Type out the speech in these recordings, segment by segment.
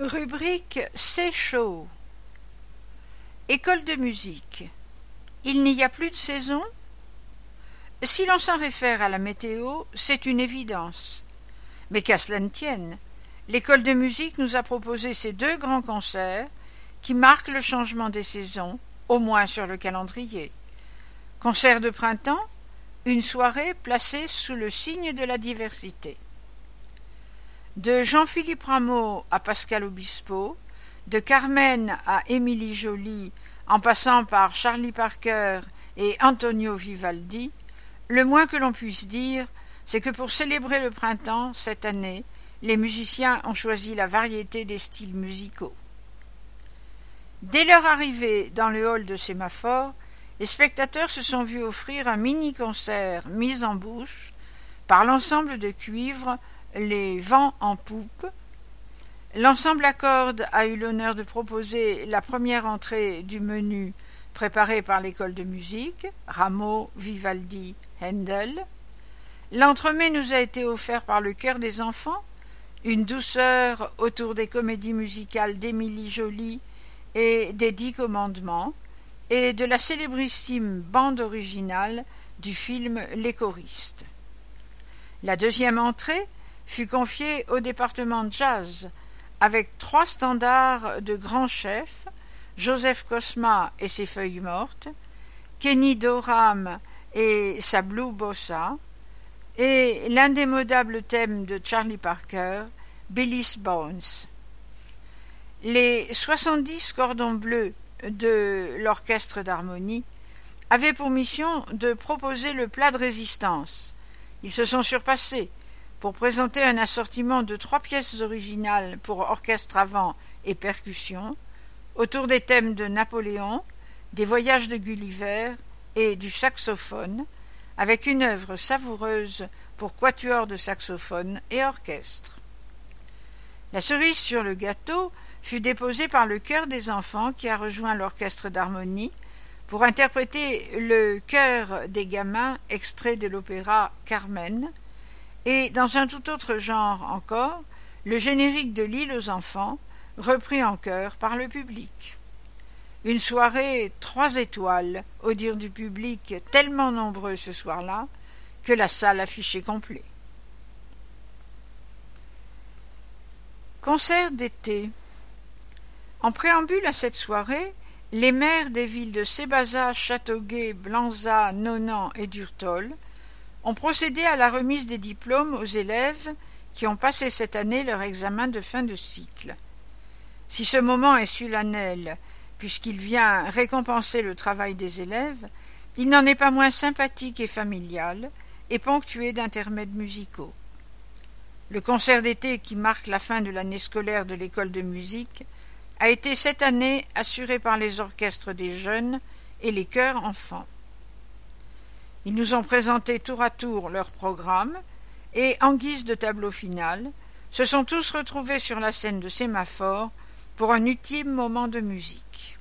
Rubrique C'est chaud. École de musique. Il n'y a plus de saison? Si l'on s'en réfère à la météo, c'est une évidence. Mais qu'à cela ne tienne, l'école de musique nous a proposé ces deux grands concerts qui marquent le changement des saisons, au moins sur le calendrier. Concert de printemps, une soirée placée sous le signe de la diversité. De Jean-Philippe Rameau à Pascal Obispo, de Carmen à Émilie Joly, en passant par Charlie Parker et Antonio Vivaldi, le moins que l'on puisse dire, c'est que pour célébrer le printemps, cette année, les musiciens ont choisi la variété des styles musicaux. Dès leur arrivée dans le hall de Sémaphore, les spectateurs se sont vus offrir un mini-concert mis en bouche par l'ensemble de cuivre Les Vents en Poupe. L'ensemble à cordes a eu l'honneur de proposer la première entrée du menu préparé par l'école de musique, Rameau, Vivaldi, Handel. L'entremets nous a été offert par le chœur des enfants, une douceur autour des comédies musicales d'Émilie Joly et des 10 commandements, et de la célébrissime bande originale du film Les choristes. La deuxième entrée fut confiée au département jazz, avec 3 standards de grands chefs, Joseph Cosma et ses feuilles mortes, Kenny Dorham et sa Blue Bossa, et l'indémodable thème de Charlie Parker, Billy's Bones. Les 70 cordons bleus de l'orchestre d'harmonie avaient pour mission de proposer le plat de résistance. Ils se sont surpassés pour présenter un assortiment de 3 pièces originales pour orchestre à vent et percussion, autour des thèmes de Napoléon, des voyages de Gulliver et du saxophone, avec une œuvre savoureuse pour quatuor de saxophone et orchestre. La cerise sur le gâteau fut déposée par le chœur des enfants qui a rejoint l'orchestre d'harmonie pour interpréter le chœur des gamins extrait de l'opéra Carmen, et dans un tout autre genre encore, le générique de L'île aux enfants, repris en chœur par le public. Une soirée 3 étoiles, au dire du public tellement nombreux ce soir-là, que la salle affichait complet. Concert d'été. En préambule à cette soirée, les maires des villes de Sébaza, Châteauguay, Blanza, Nonant et Durtol ont procédé à la remise des diplômes aux élèves qui ont passé cette année leur examen de fin de cycle. Si ce moment est solennel, puisqu'il vient récompenser le travail des élèves, il n'en est pas moins sympathique et familial, et ponctué d'intermèdes musicaux. Le concert d'été qui marque la fin de l'année scolaire de l'école de musique a été cette année assuré par les orchestres des jeunes et les chœurs enfants. Ils nous ont présenté tour à tour leur programme et, en guise de tableau final, se sont tous retrouvés sur la scène de Sémaphore pour un ultime moment de musique.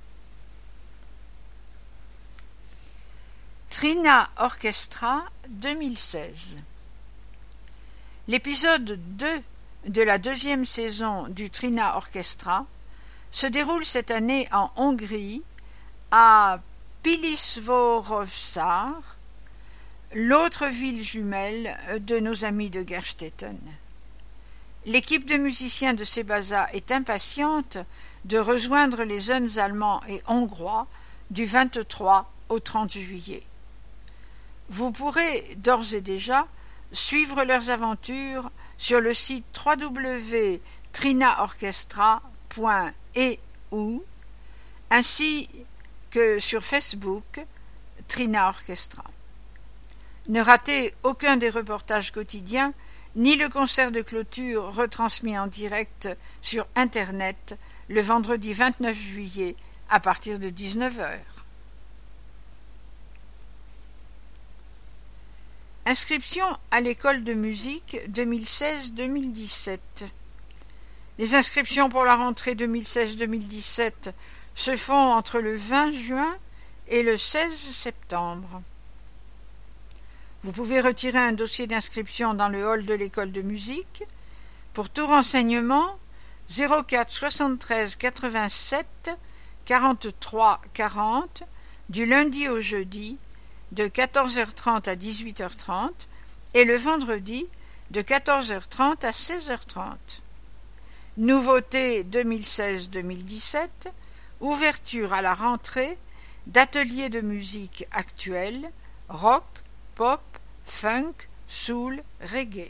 Trina Orchestra 2016. L'épisode 2 de la 2e saison du Trina Orchestra se déroule cette année en Hongrie, à Pilisvörösvár, l'autre ville jumelle de nos amis de Gerstetten. L'équipe de musiciens de Sébaza est impatiente de rejoindre les jeunes Allemands et Hongrois du 23 au 30 juillet. Vous pourrez d'ores et déjà suivre leurs aventures sur le site www.trinaorchestra.eu ainsi que sur Facebook Trina Orchestra. Ne ratez aucun des reportages quotidiens ni le concert de clôture retransmis en direct sur Internet le vendredi 29 juillet à partir de 19h. Inscription à l'école de musique 2016-2017. Les inscriptions pour la rentrée 2016-2017 se font entre le 20 juin et le 16 septembre. Vous pouvez retirer un dossier d'inscription dans le hall de l'école de musique. Pour tout renseignement, 04 73 87 43 40 du lundi au jeudi de 14h30 à 18h30 et le vendredi de 14h30 à 16h30. Nouveauté 2016-2017, ouverture à la rentrée d'ateliers de musique actuelle, rock, pop, funk, soul, reggae.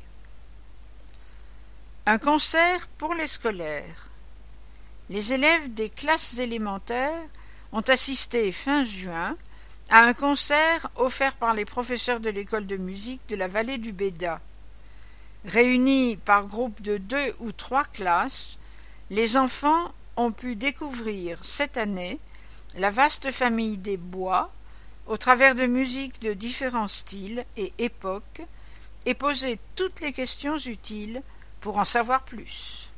Un concert pour les scolaires. Les élèves des classes élémentaires ont assisté fin juin à un concert offert par les professeurs de l'école de musique de la vallée du Béda. Réunis par groupe de 2 ou 3 classes, les enfants ont pu découvrir cette année la vaste famille des bois au travers de musiques de différents styles et époques et poser toutes les questions utiles pour en savoir plus.